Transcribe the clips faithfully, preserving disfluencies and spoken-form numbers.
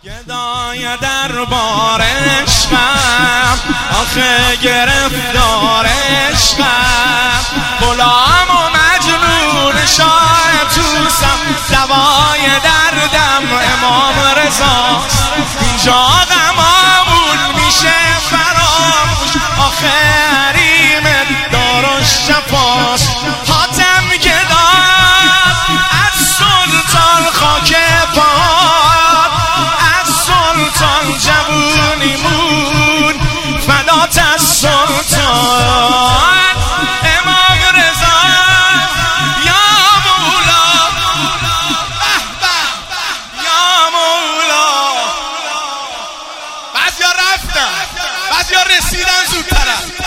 گدای دربار عشقم، آخه گرفتار عشقم، غلام و مجنون شاه توسم، دوای دردم امام رضاست. اینجا غمامون میشه فراموش، آخه حریم دارالشفاست. حاتم گدای از سلطان خاک پات، از سلطان جوونیمون فدات از سلطان. امام رضا یا مولا، یا مولا. بعضیا رفتن، بعضیا رسیدن زودتر.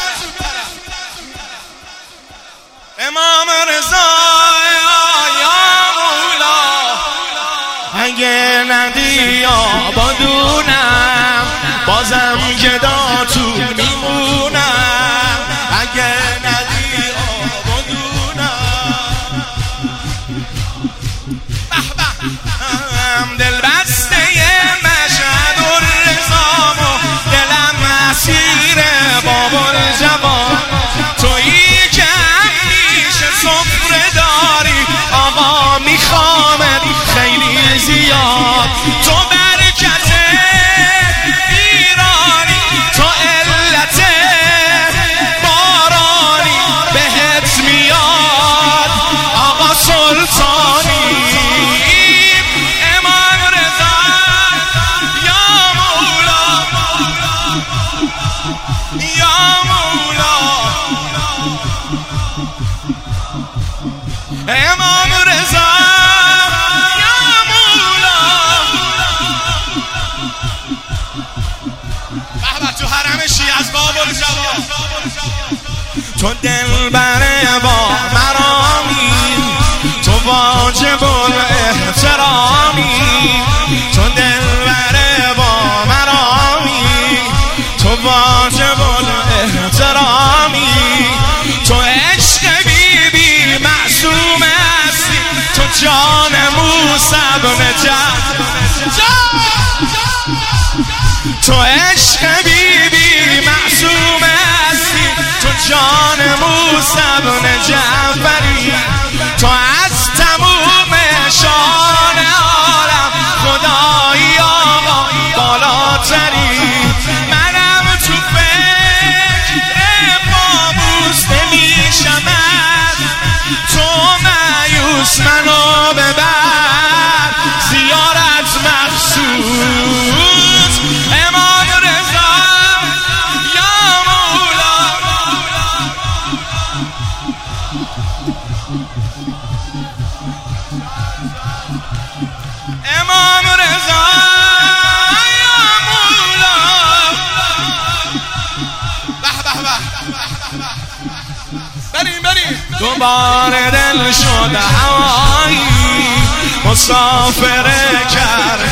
امام رضا یا مولا، اگه ندی آبادونم بازم گداتون میمونم. اگه ندی آبادونم دل بسته مشهد الرضام و دلم اسیر باب الجوان. تویی که همیشه سفره داری، آقا میخوامت خیلی زیاد. تو برکت ایرانی، تو علت بارانی بهت میاد آقا سلطانی. امام رضا یا مولا، یا مولا. امام رضا یا مولا. به تو حرم شیعه از باب الجواد، تو دلبر با مرامی، تو واجب الاحترامی. تو دلبر با مرامی، تو واجب الاحترامی. تو عشق بی بی معصوم هستی، تو جان موسی بن جعفر. تو عشق بی بی معصوم هستی، تو جان موسی بن جعفری. تو از تموم شان عالم خدایی آقا بالاتری. منم تو فکر بابوس نمیشم، تو مایوس منو ببر زیارت مخصوص. امام رضا یا مولا. امام رضا یا مولا. به به به، بریم بریم. دوباره دل شد هوایی، مسافر کرد.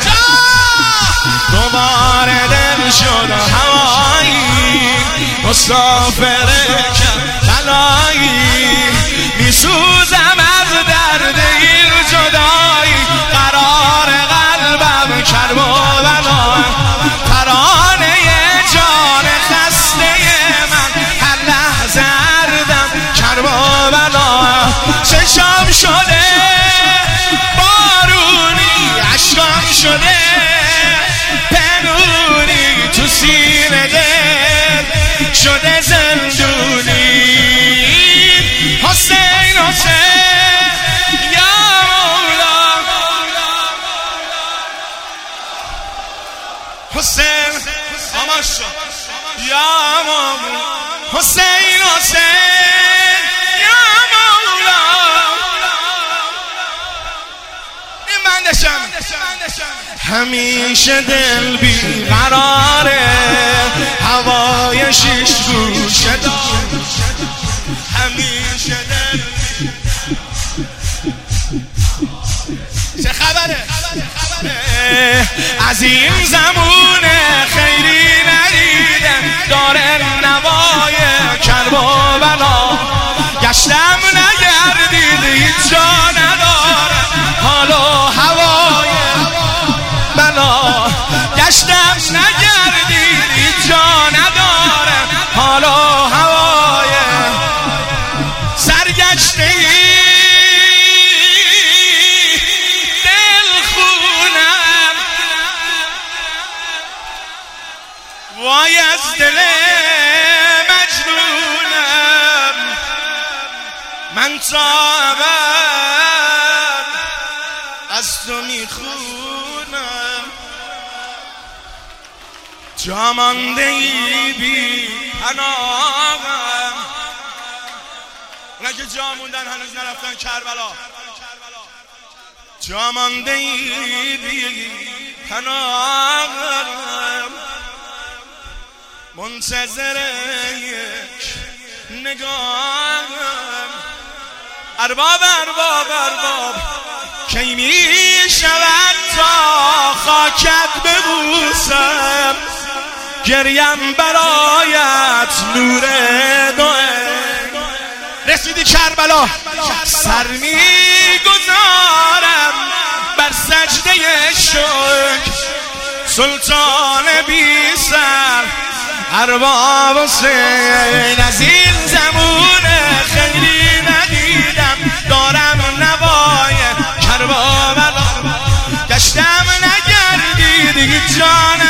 دوباره دل شد هوایی، مسافر کرد. بلایی میسوزم از درد این جدایی، قرار قلبم کرب و بلا. ترانه جان خسته من هر لحظه اردم کرب و بلا. چشم شده بارونی، عشقم شده پنونی، تو سینه دل شده زندونی. حسین حسین یا مولا. حسین آماش یا مولا. حسین حسین یا مولا. این بندشم همیشه دل بی قراره، هوای شیش گوشه دار. همیشه دل چه خبره از این زمون خیری ندیدم، داره نوای کرب و بلا. گشتم نگردید هیچ جا نداره، حال و هوای بلا. سرگشت نگردید هیچ جا نداره حال و هوای سرگشته دل خونم وای از دل مجنونم من تا ابد از تو میخونم جا مانده ای بی پناهم اونایی که جا موندن هنوز نرفتن کربلا جا مانده ای بی پناهم منتظر یک نگاهم ارباب ارباب ارباب کی می شود تا خاکت ببوسم گریم برایت نور دوه رسیدی کربلا سر می گذارم بر سجده شکر سلطان بی سر ارباب حسین از این زمون خیلی ندیدم دارم نوای کربلا گشتم نگردید هیچ جا